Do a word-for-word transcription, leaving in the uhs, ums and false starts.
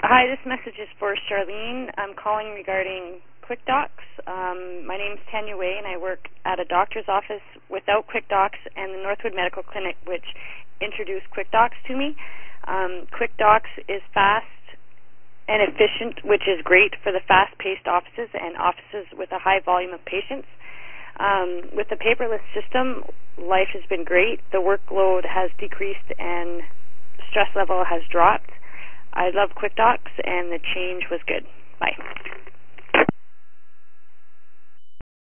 Hi, this message is for Charlene. I'm calling regarding QuickDocs. Um, my name is Tanya Way, and I work at a doctor's office without QuickDocs and the Northwood Medical Clinic, which introduced QuickDocs to me. Um, QuickDocs is fast and efficient, which is great for the fast-paced offices and offices with a high volume of patients. Um, with the paperless system, life has been great. The workload has decreased and stress level has dropped. I love QuickDocs, and the change was good. Bye.